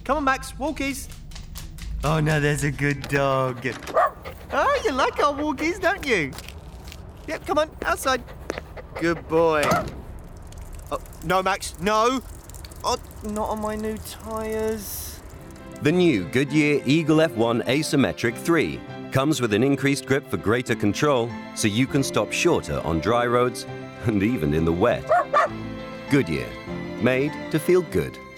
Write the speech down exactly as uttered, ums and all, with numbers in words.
Come on, Max, walkies. Oh, no, there's a good dog. Oh, you like our walkies, don't you? Yep, come on, outside. Good boy. Oh, no, Max, no. Oh, not on my new tyres. The new Goodyear Eagle F one Asymmetric three comes with an increased grip for greater control, so you can stop shorter on dry roads and even in the wet. Goodyear, made to feel good.